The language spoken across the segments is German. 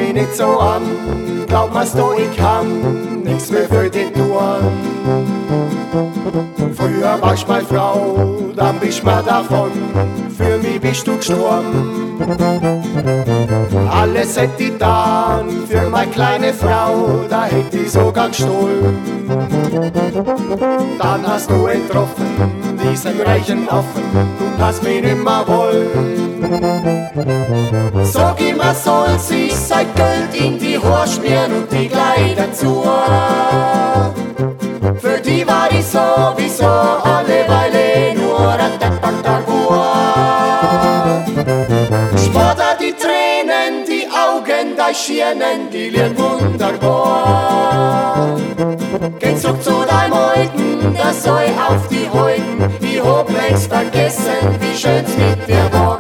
mich nicht so an, glaub mir's doch, ich kann nichts mehr für dich tun. Früher warst meine Frau, dann bist mir davon, für mich bist du gestorben. Alles hätte ich getan für meine kleine Frau, da hätte ich sogar gestohlen. Dann hast du getroffen, diesen reichen Affen, du hast mich nimmer wollen. Sag immer, soll sich sein Geld in die Haare schmieren und die Kleider zu. Für die war ich sowieso alle Weile nur ein depperter Bub. Sport die Tränen, die Augen, die Schirnen, die liegen wunderbar. Geh zurück zu deinem Alten, das soll auf die Häuten. Ich hab längst vergessen, wie schön's mit dir war.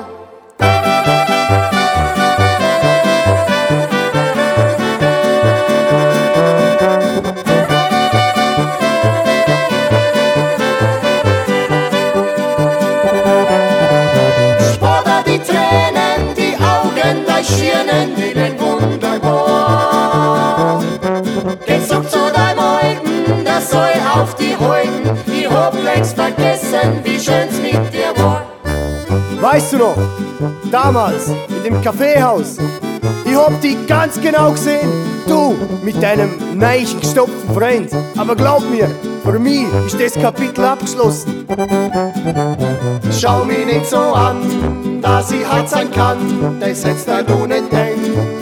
Schirnen, die liegen wunderbar. Geh zurück zu deinem Alten, das soll auf die Häuten. Ich hab längst vergessen, wie schön's mit dir war. Weißt du noch, damals in dem Kaffeehaus, ich hab dich ganz genau gesehen, du mit deinem neichen gestopften Freund. Aber glaub mir, für mich ist das Kapitel abgeschlossen. Schau mich nicht so an, dass ich hart sein kann, das hättest du nicht gedacht.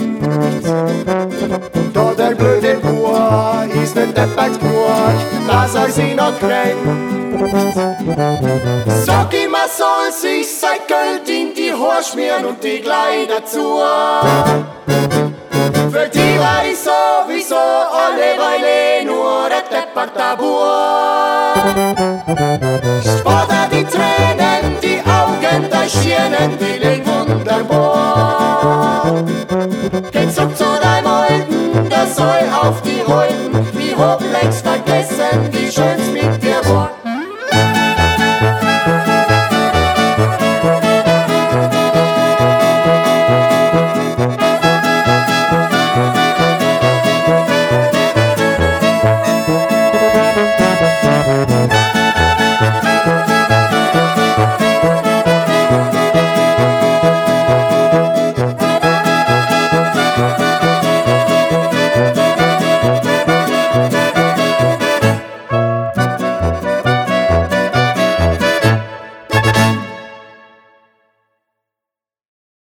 Da der blöde Bub ist nicht deppert genug, dass er sich noch kränkt. Sag immer, soll sich sein Geld in die Haare schmieren und die Kleider zu. Für die war ich sowieso alle Weile nur ein depperter Bub. Spart die Tränen, die Augen, die Schirnen, die liegen wunderbar. Geh zurück zu deinem Alten, das soll auf die Häuten. Ich hab längst vergessen, wie schön